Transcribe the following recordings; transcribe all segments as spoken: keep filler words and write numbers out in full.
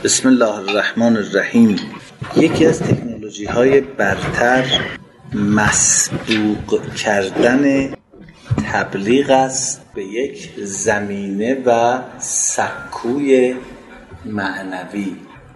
بسم الله الرحمن الرحیم. یکی از تکنولوژی های برتر مسبوق کردن تبلیغ است به یک زمینه و سکوی معنوی.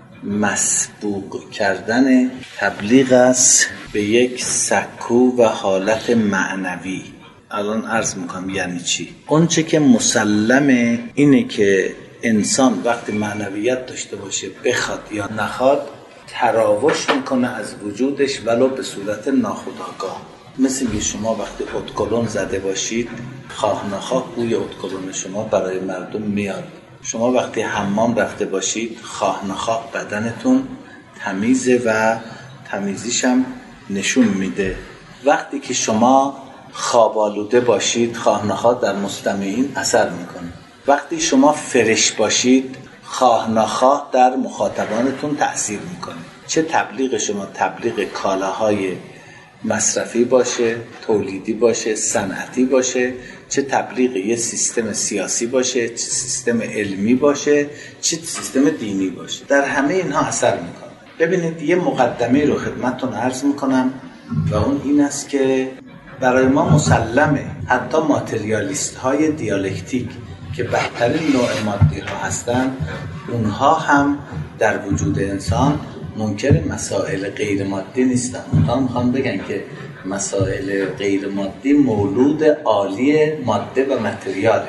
مسبوق کردن تبلیغ است به یک سکو و حالت معنوی. الان عرض میکنم یعنی چی. اون چه که مسلمه اینه که انسان وقتی معنویت داشته باشه، بخواد یا نخواد، تراوش میکنه از وجودش ولو به صورت ناخودآگاه. مثل که شما وقتی ادکلون زده باشید، خواه نخواه بوی ادکلون شما برای مردم میاد. شما وقتی حمام رفته باشید، خواه نخواه بدنتون تمیزه و تمیزیش هم نشون میده. وقتی که شما خواب آلوده باشید، خواه نخواه در مستمعین اثر میکنه. وقتی شما فرش باشید، خواه نخواه در مخاطبانتون تأثیر میکنه. چه تبلیغ شما تبلیغ کالاهای مصرفی باشه، تولیدی باشه، صنعتی باشه، چه تبلیغ یه سیستم سیاسی باشه، چه سیستم علمی باشه، چه سیستم دینی باشه، در همه اینها اثر میکنه. ببینید یه مقدمه رو خدمتتون عرض میکنم و اون این است که برای ما مسلمه حتی ماتریالیست های دیالکتیک که بهترین نوع مادی ها هستن، اونها هم در وجود انسان منکر مسائل غیر مادی نیستن. اونها میخوان بگن که مسائل غیر مادی مولود عالی ماده و متریاله.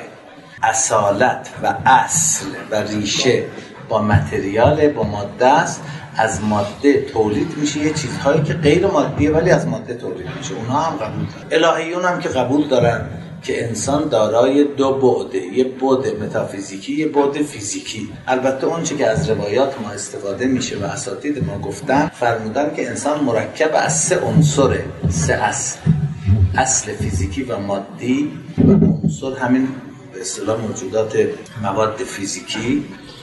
اصالت و اصل و ریشه با متریال، با ماده است. از ماده تولید میشه یه چیزهایی که غیر مادیه ولی از ماده تولید میشه. اونها هم قبول دارن. الهیون هم که قبول دارن که انسان دارای دو بعده، یه بعد متافیزیکی، یه بعد فیزیکی. البته اون چه که از روایات ما استفاده میشه و اساتید ما گفتن، فرمودن که انسان مرکب از سه عنصره، سه اصل. اصل فیزیکی و مادی و عنصر همین به اصطلاح موجودات مواد فیزیکی.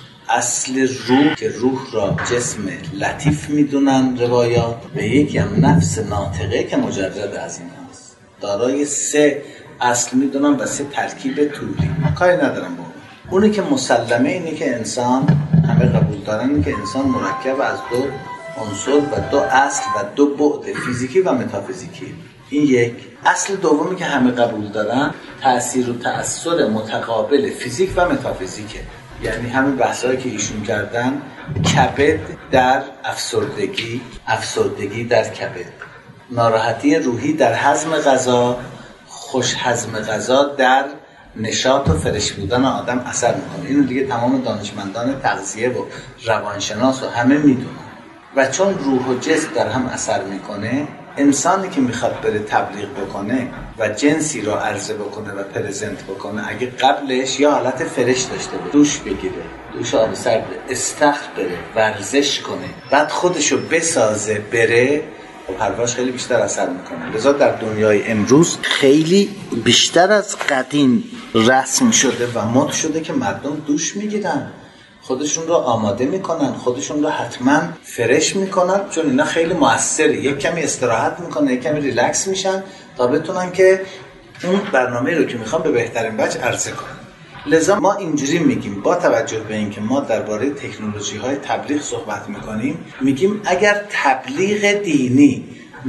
اصل روح که روح را جسم لطیف میدونن روایات، و یکی هم نفس ناطقه که مجرد از این هست. دارای سه اصل میدونم و سه ترکیب طولی. کاری ندارم با اونی که مسلمه اینه که انسان، همه قبول دارن که انسان مرکب از دو عنصر و دو اصل و دو بعد فیزیکی و متافیزیکی. این یک. اصل دومی که همه قبول دارن تأثیر و تأثیر متقابل فیزیک و متافیزیکه. یعنی همین بحثایی که ایشون کردن، کبد در افسردگی، افسردگی در کبد، ناراحتی روحی در هضم غذا، خوش هضم غذا در نشاط و فرش بودن آدم اثر میکنه. اینو دیگه تمام دانشمندان تغذیه و روانشناس و همه میدونن. و چون روح و جسم در هم اثر میکنه، انسانی که میخواد بره تبلیغ بکنه و جنسی رو عرضه بکنه و پرزنت بکنه، اگه قبلش یا حالت فرش داشته باشه، دوش بگیره، دوش آب سرد، استخر بره، ورزش کنه، بعد خودشو بسازه بره، پرواش خیلی بیشتر اثر میکنه. لذا در دنیای امروز خیلی بیشتر از قدیم رسم شده و مد شده که مردم دوش میگیرن، خودشون رو آماده میکنن، خودشون رو حتما فرش میکنن، چون اینا خیلی موثره. یک کمی استراحت میکنن، یک کمی ریلکس میشن تا بتونن که اون برنامه رو که میخوان به بهترین وجه عرضه کنن. لذا ما اینجوری میگیم، با توجه به اینکه ما درباره تکنولوژی های تبلیغ صحبت میکنیم، میگیم اگر تبلیغ دینی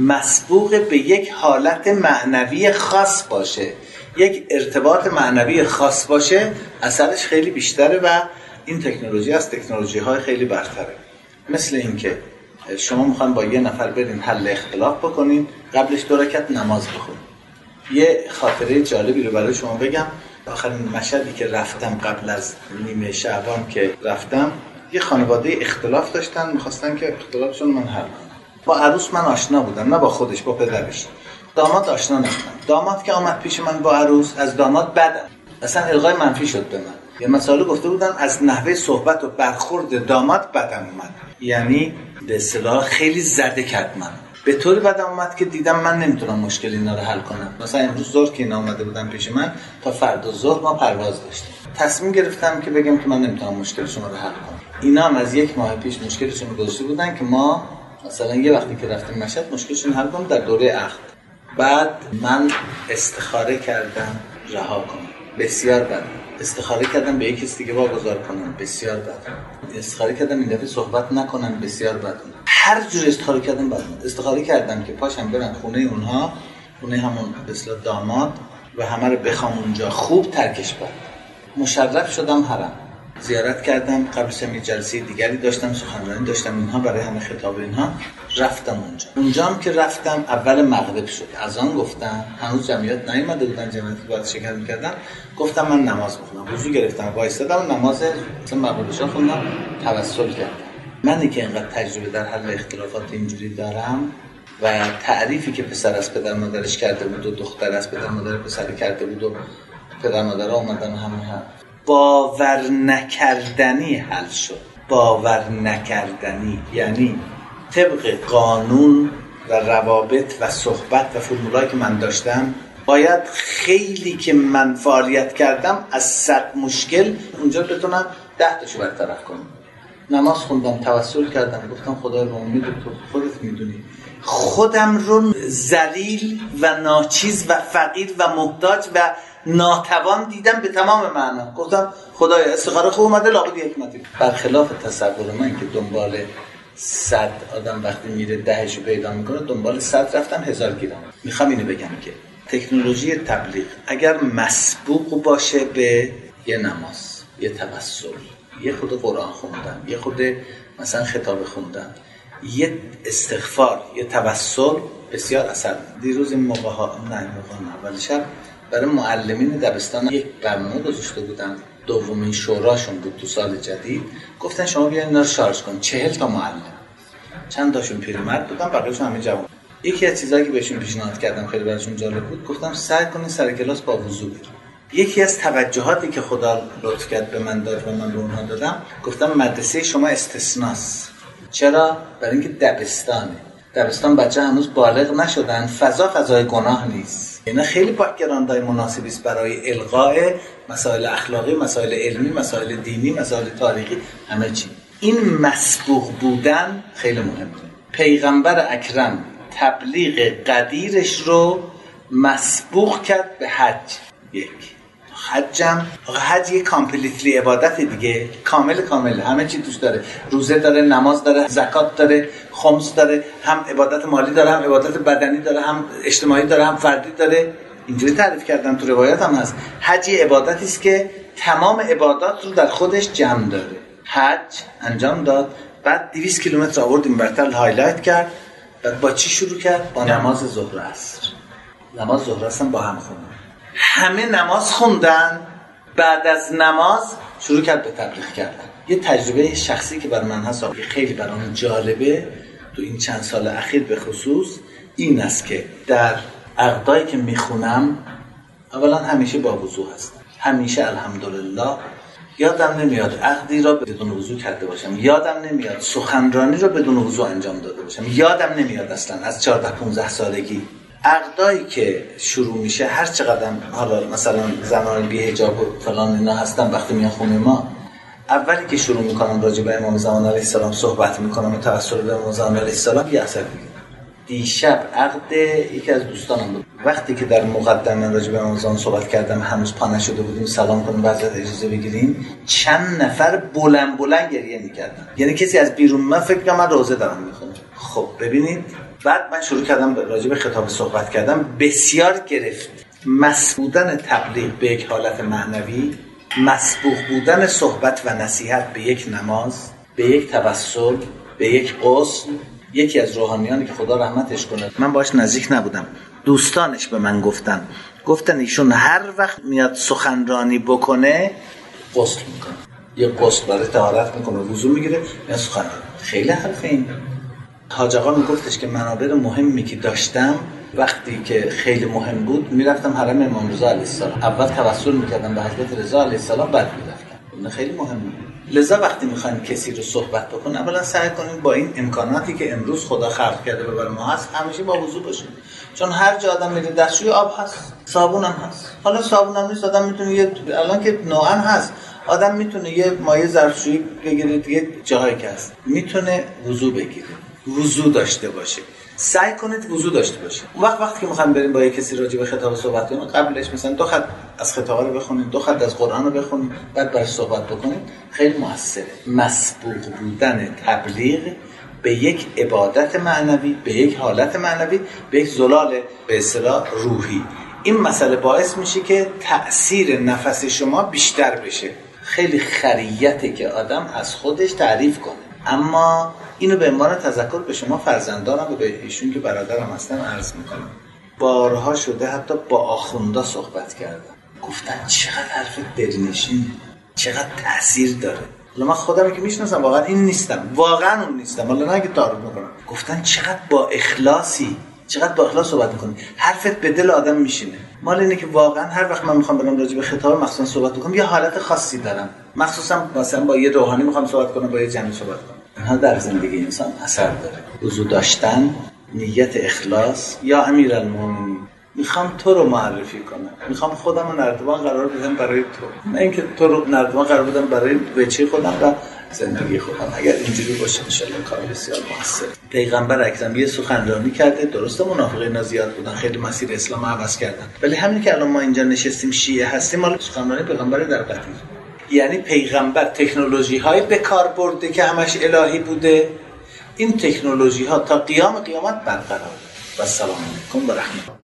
مسبوق به یک حالت معنوی خاص باشه، یک ارتباط معنوی خاص باشه، اثرش خیلی بیشتره و این تکنولوژی از تکنولوژی های خیلی برتره. مثل اینکه شما میخوان با یه نفر برین حل اختلاف بکنین، قبلش دو رکعت نماز بخونین. یه خاطره جالبی رو برای شما بگم. آخرین مشهدی که رفتم قبل از نیمه شعبان که رفتم، یه خانواده اختلاف داشتن، میخواستن که اختلافشون من حل کنم. با عروس من آشنا بودم، نه با خودش، با پدرش. داماد آشنا نبودم. داماد که آمد پیش من با عروس، از داماد بدم، اصلا القای منفی شد به من. یه مسئله گفته بودن از نحوه صحبت و برخورد داماد بدم اومد، یعنی به اصطلاح خیلی زده کرد من. به طوری بدم اومد که دیدم من نمیتونم مشکل اینا رو حل کنم. مثلا امروز ظهر که اینا اومده بودن پیش من، تا فردا ظهر ما پرواز داشتیم. تصمیم گرفتم که بگم که من نمیتونم مشکل شما رو حل کنم. اینا هم از یک ماه پیش مشکلشون رو گذاشته بودن که ما مثلا یه وقتی که رفتیم مشهد مشکلشون حل کنم در دوره عقد. بعد من استخاره کردم رها کنم. بسیار بد. استخاره کردم به یک کسی دیگه واگذار کنم، بسیار بد. استخاره کردم این دفعه صحبت نکنم، بسیار بد. هر جور استخاره کردم بد. استخاره کردم که پاشم برم خونه اونها، خونه همون به اصطلاح داماد و همه رو بخوام اونجا خوب ترکش بد. مشرف شدم حرم، زیارت کردم، قبلش هم یه جلسه دیگری داشتم، سخنرانی داشتم اینها برای همه خطاب اینها، رفتم اونجا. اونجا هم که رفتم اول مغرب شد، اذان گفتم، هنوز جمعیت نیومده بودن، جمعیتی باید شرکت می‌کردن. گفتم من نماز می‌خونم، وضو گرفتم، وایسادم، نماز مثلا مغربشو خوندم، توسل کردم. منی که اینقدر تجربه در حل اختلافات اینجوری دارم و تعریفی که پسر از پدر مادرش کرده بود و دختر از پدر مادر پسر کرده بود و پدر مادرها اومدن همه هم باور نکردنی حل شد. باور نکردنی یعنی طبق قانون و روابط و صحبت و فرمولایی که من داشتم باید خیلی که من فعالیت کردم از صد مشکل اونجا بتونم ده تاشو برطرف کنم. نماز خوندم، توسل کردم، گفتم خدای رو امید تو خودت میدونی، خودم رو ذلیل و ناچیز و فقیر و محتاج و ناتوان دیدم به تمام معنا. گفتم خدایا استخاره خوب اومده، لابد حکمتی. برخلاف تصور من که دنبال صد آدم وقتی میره دهشو پیدا میکنه، دنبال صد رفتم هزار گیرم. میخوام اینو بگم که تکنولوژی تبلیغ اگر مسبوق باشه به یه نماز، یه توسل، یه خود قرآن خوندن، یه خود مثلا خطاب خوندن، یه استغفار، یه توسل، بسیار اثر. دیروز این موقع ها نه موقع اول شب برای معلمین دبستان یک برنامه گذاشته بودن، دومین شوراشون بود تو سال جدید. گفتن شما بیاین اینا رو شارژ کن، چهل تا معلم، چند تاشون پیرمرد بودن، بقیه‌شون همه جوان. یکی از چیزایی که بهشون پیشنهاد کردم خیلی براشون جالب بود، گفتم سعی کنین سر کلاس با وضو برید. یکی از توجهاتی که خدا لطف کرد به من داد و من به اونها دادم، گفتم مدرسه شما استثناست. چرا؟ برای اینکه دبستانه. دبستان بچه هنوز بالغ نشدن، فضا فضای گناه نیست. اینا خیلی بک‌گراندای مناسبی است برای القاء مسائل اخلاقی، مسائل علمی، مسائل دینی، مسائل تاریخی، همه چی. این مسبوق بودن خیلی مهمه. پیغمبر اکرم تبلیغ قدیرش رو مسبوق کرد به حج. یک حجم، حج یک کامپلیتلی عبادت دیگه، کامل کامل همه چی توش داره، روزه داره، نماز داره، زکات داره، خمس داره، هم عبادت مالی داره، هم عبادت بدنی داره، هم اجتماعی داره، هم فردی داره. اینجوری تعریف کردن، تو روایات هم هست. حج عبادتی است که تمام عبادات رو در خودش جمع داره. حج انجام داد، بعد دویست کیلومتر آورد این برتر هایلایت کرد، بعد با چی شروع کرد؟ با نماز ظهر و عصر. نماز ظهر و عصر با هم خوندن، همه نماز خوندن، بعد از نماز شروع کرد به تبلیغ کردن. یه تجربه شخصی که برای من هست که خیلی برام جالبه تو این چند سال اخیر به خصوص این است که در عقدایی که میخونم اولا همیشه با وضو هستم، همیشه الحمدلله. یادم نمیاد عقدی را بدون وضو کرده باشم، یادم نمیاد سخنرانی را بدون وضو انجام داده باشم، یادم نمیاد اصلا از چهارده پانزده سالگی. عقدایی که شروع میشه هر چقدر حالا مثلا زنان بی حجاب و فلان اینا هستن، وقتی میان خونه ما اولی که شروع میکنم راجع به امام زمان علیه السلام صحبت میکنم و توسل به امام زمان علیه السلام یه اثر میگیره. دیشب عقد یکی از دوستانم بود، وقتی که در مقدمه راجع به امام زمان صحبت کردم هنوز پا نشده بودیم سلام کنیم بعد اجازه بگیریم، چند نفر بلند بلند گریه میکردن، یعنی کسی از بیرون من فکر کنم من روزه دارم میخونم. خب ببینید، بعد من شروع کردم راجع به خطاب صحبت کردم، بسیار گرفت. مسبوق بودن تبلیغ به یک حالت معنوی، مسبوق بودن صحبت و نصیحت به یک نماز، به یک توسل، به یک غسل. یکی از روحانیانی که خدا رحمتش کنه، من باش نزدیک نبودم، دوستانش به من گفتن گفتن ایشون هر وقت میاد سخنرانی بکنه غسل میکنه، یه غسل برای طهارت میکنه، وضو میگیره، میاد سخنرانی. خیلی حرفه این. حاج آقا میگفتش که منابر مهمی که داشتم وقتی که خیلی مهم بود میرفتم حرم امام رضا علیه السلام، اول توسل میکردم به حضرت رضا علیه السلام، بعد میرفتم. این خیلی مهمه. لذا وقتی میخواین کسی رو صحبت بکنین اولا سعی کنین با این امکاناتی که امروز خدا خلق کرده برای ما هست همیشه با وضو باشین، چون هر جا آدم میره دستشوی آب هست، صابون هم هست. حالا صابون هم نیست، آدم میتونه یه الان که نوعا هست، آدم میتونه یه مایع ظرفشویی بگیره دیگه، جاهایی که هست میتونه وضو بگیره. وضو داشته باشه. سعی کنید وضو داشته باشه. اون وقت وقتی که میخوایم بریم با یک کسی راجع به خطاب صحبت کنیم، قبلش مثلا دو خط از خطاب رو بخونید، دو خط از قرآن رو بخونید، بعد باهاش صحبت بکنید، خیلی موثره. مسبوق بودن تبلیغ به یک عبادت معنوی، به یک حالت معنوی، به یک زلال به اصطلاح روحی، این مسئله باعث میشه که تأثیر نفس شما بیشتر بشه. خیلی خریته که آدم از خودش تعریف کنه، اما اینو به عنوان تذکر به شما فرزندانم و به ایشون که برادرم هستن عرض میکنم. بارها شده حتی با آخوندا صحبت کردم، گفتن چقدر حرف دلنشین، چقدر تأثیر داره. حالا من خودم که میشناسم واقعا این نیستم، واقعا اون نیستم، حالا نه که تعارف میکنم. گفتن چقدر با اخلاصی، چقدر با اخلاص صحبت میکنی، حرفت به دل آدم میشینه. مال اینه که واقعا هر وقت من میخوام برام راجع به خطاب مخصوصا صحبت بکنم یه حالت خاصی دارم، مخصوصا مثلا با یه روحانی میخوام صحبت کنم، با یه جمعی صحبت کنم. اینها در زندگی انسان اثر داره. وضو داشتن، نیت اخلاص. یا امیرالمومنین، میخوام تو رو معرفی کنم، میخوام خودم رو نردبان قرار بدم برای تو، نه اینکه تو رو نردبان قرار بدم برای وجه خودم و زندگی خودم. اگر اینجوری باشه انشالله کار بسیار موثر. پیغمبر اکرم یه سخنرانی کرده، درسته منافقین زیاد بودن، خیلی مسیر اسلام عوض کردن، ولی همین که الان ما اینجا نشستیم شیعه هستیم مال سخنرانی پیغمبر در قطیر. یعنی پیغمبر تکنولوژی های به کار برده که همش الهی بوده، این تکنولوژی ها تا قیام قیامت برقراره. و السلام علیکم و رحمت الله.